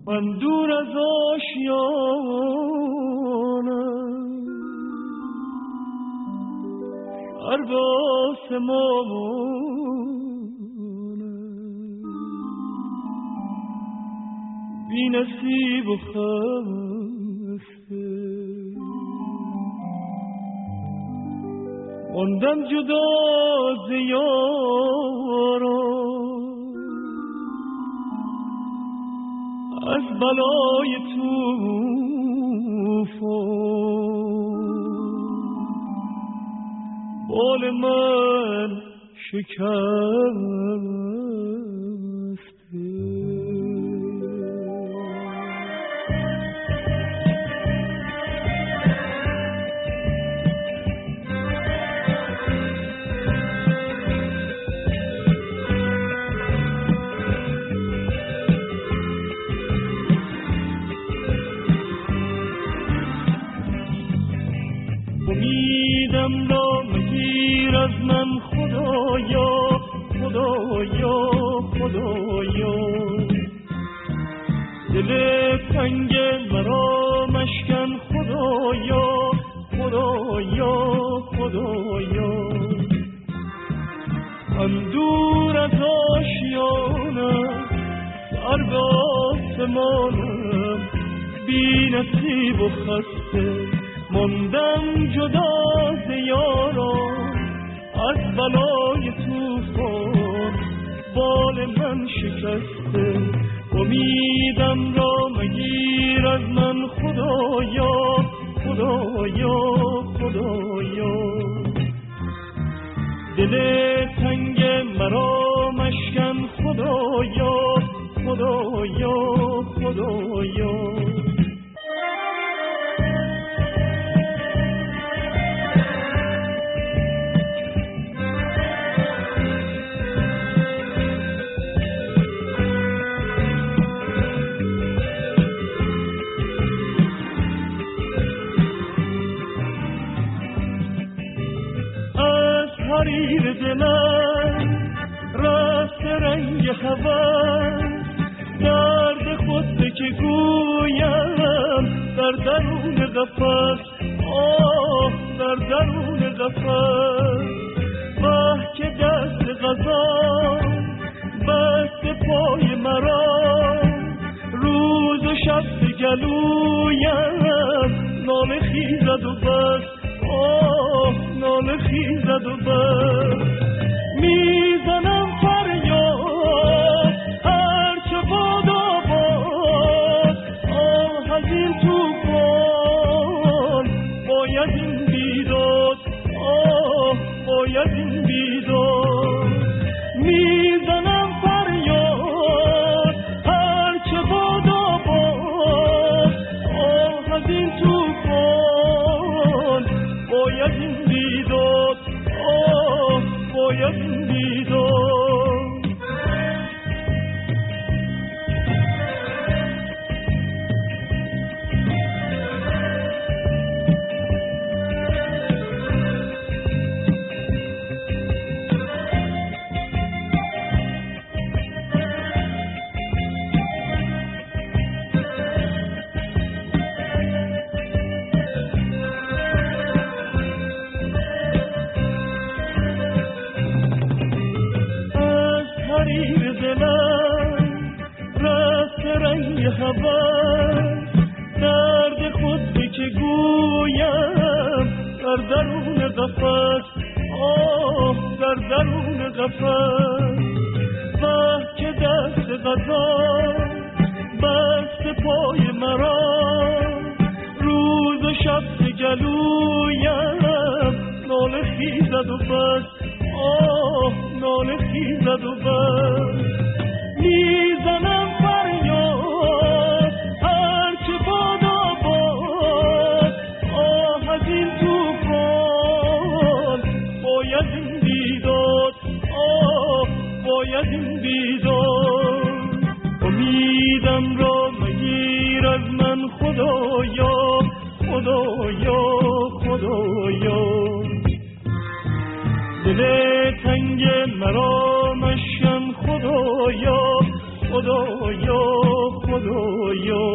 من دور از آشیانم هر به آسمانم بی نصیب و خسته ماندم جدا ز یارم از بلای طوفان بال من شکسته امیدم را مگیر از من خدایا خدایا خدایا دل تنگ مرا مشکن خدایا خدایا خدایا من دور از آشیانم سر به آسمانم بی نصیب و خسته ماندم جدا ز یارم از بلای طوفان بال من شکسته امیدم را مگیر از من خدایا خدایا خدایا دل تنگ مرا مشکن خدایا خدایا خدایا حریر دلم رفت رنگ هوس درد خود به که گویم در درون قفس آه در درون قفس واه که دست قضا بست پای مرا روز و شب به گلویم ناله خیزد و بس آه ناله خیزد و بس میزنم فریاد هرچه باد آباد آه از این توفان باید این بیداد آه باید این بیداد میزنم فریاد هرچه باد آباد آه از این توفان باید این بیداد آه باید این بیداد هوس درد خود به که گویم در درون قفس آه در درون قفس واه که دست قضا بست پای مرا روز و شب به گلویم ناله خیزد و بس آه ناله خیزد و بس میزنم فریاد هرچه باد آباد آه از این توفان باید این بیداد آه باید این بیداد امیدم را مگیر از من خدایا خدایا خدایا دل تنگ مرا مشکن خدایا خدایا خدایا خدایا